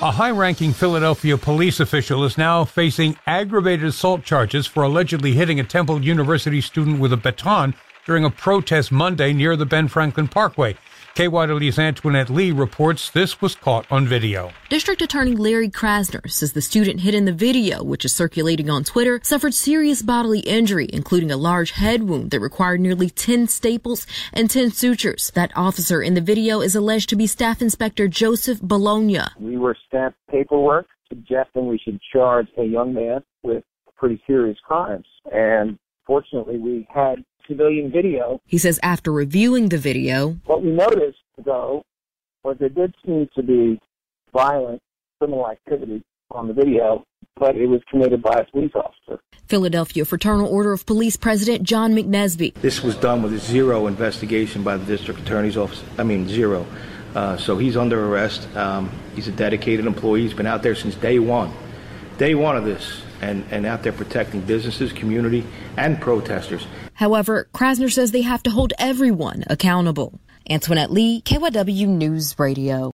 A high-ranking Philadelphia police official is now facing aggravated assault charges for allegedly hitting a Temple University student with a baton during a protest Monday near the Ben Franklin Parkway. KYW's Antoinette Lee reports this was caught on video. District Attorney Larry Krasner says the student hit in the video, which is circulating on Twitter, suffered serious bodily injury, including a large head wound that required nearly 10 staples and 10 sutures. That officer in the video is alleged to be Staff Inspector Joseph Bologna. We were sent paperwork suggesting we should charge a young man with pretty serious crimes. And fortunately, we had civilian video. He says after reviewing the video, what we noticed, though, was there did seem to be violent criminal activity on the video, but it was committed by a police officer. Philadelphia Fraternal Order of Police President John McNesby. This was done with zero investigation by the district attorney's office. Zero. So he's under arrest. He's a dedicated employee. He's been out there since day one of this, and out there protecting businesses, community, and protesters. However, Krasner says they have to hold everyone accountable. Antoinette Lee, KYW News Radio.